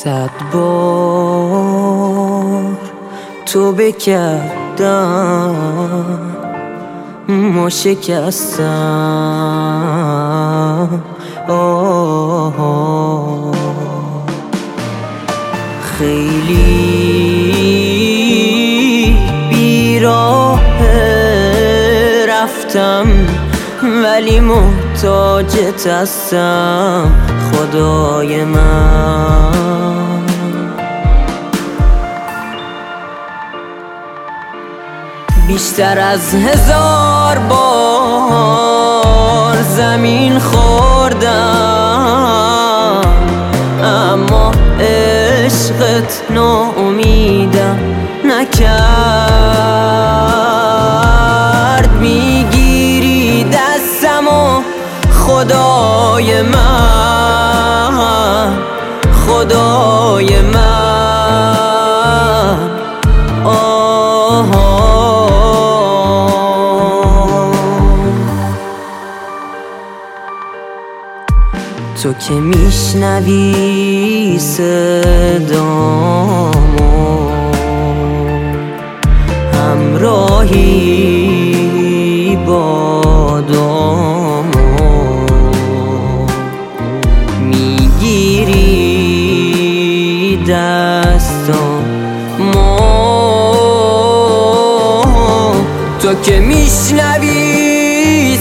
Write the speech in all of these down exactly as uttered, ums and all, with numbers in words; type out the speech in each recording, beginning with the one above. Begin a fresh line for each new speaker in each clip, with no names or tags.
صد بار تو بکردم ما شکستم. آه خیلی بیراه رفتم ولی محتاجت هستم خدای من. بیشتر از هزار بار زمین خوردم اما عشقت ناامیدم نکرد. میگیری دستم و خدای من خدای من. آه تو که میشنوی صدامو همراهی با دامو میگیری دستامو. تو که میشنوی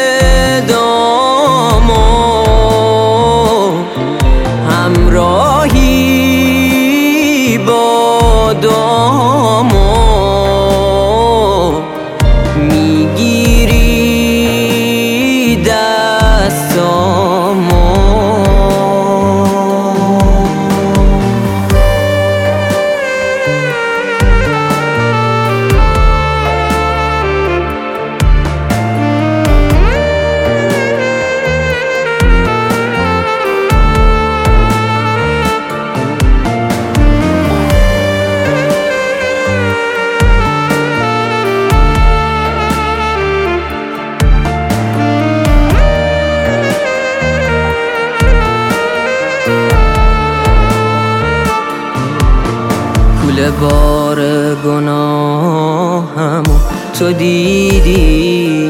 صدامو همراهی با دامو میگیری دستامو. بار گناهمو تو دیدی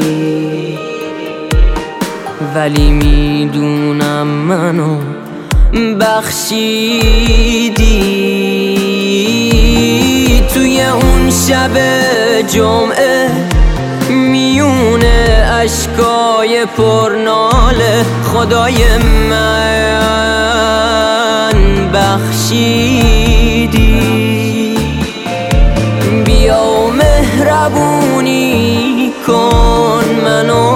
ولی میدونم منو بخشیدی. توی اون شب جمعه میونه اشکای پرناله خدای من بخشیدی. بیا و مهربونی کن منو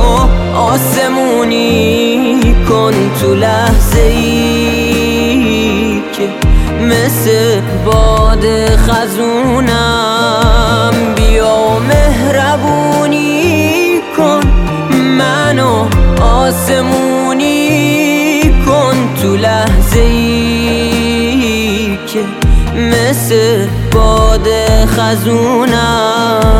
آسمونی کن تو لحظه ای که مثل باد خزونم. بیا و مهربونی کن منو آسمونی کن تو لحظه ای که مثل باد خزونم.